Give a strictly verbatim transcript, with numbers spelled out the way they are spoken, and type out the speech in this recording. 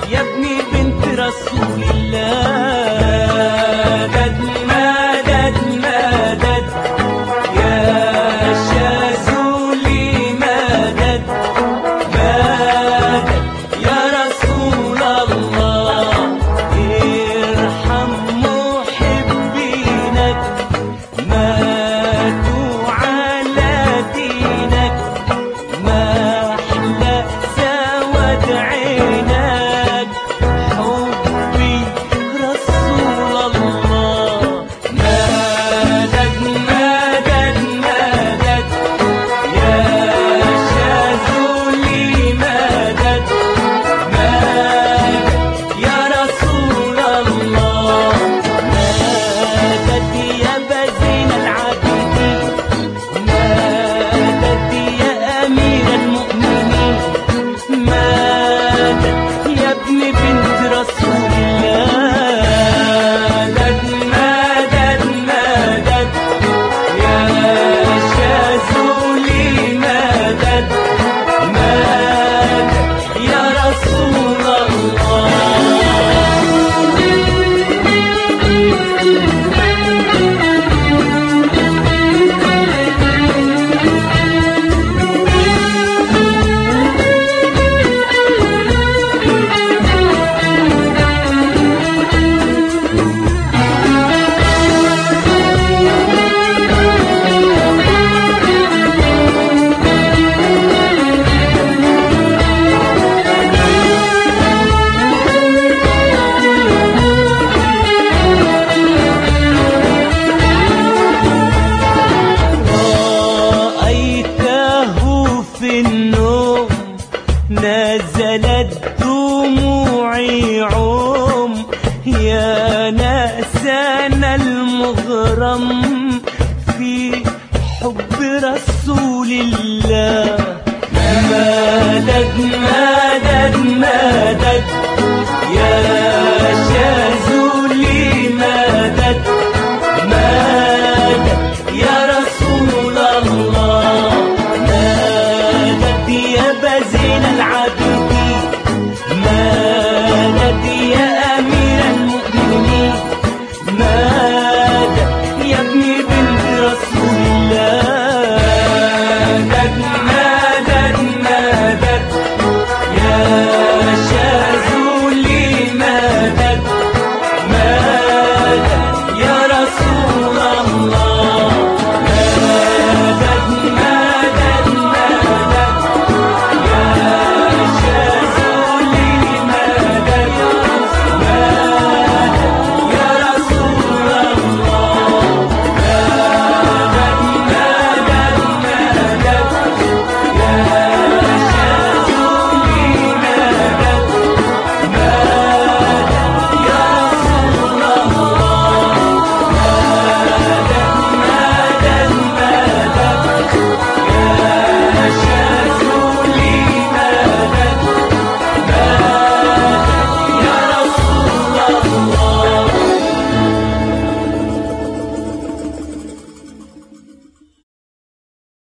يا ابني بنت رسول الله. مدد مدد مدد يا شاذولي، مدد مدد يا رسول الله، ارحم محبينك ماتوا على دينك، ما أحلى سواد عينك حبي رسول الله. مدد مدد مدد يا شاذولي، مدد مدد يا رسول الله، مدد يا بزين العابدين، مدد يا أمير المؤمنين، مدد يا ابن بنت رسول الله. مدد مدد مدد يا شاذولي، مدد مدد يا رسول الله. رأيته في النوم نزلت دموعي عم، يا ناسنا المغرم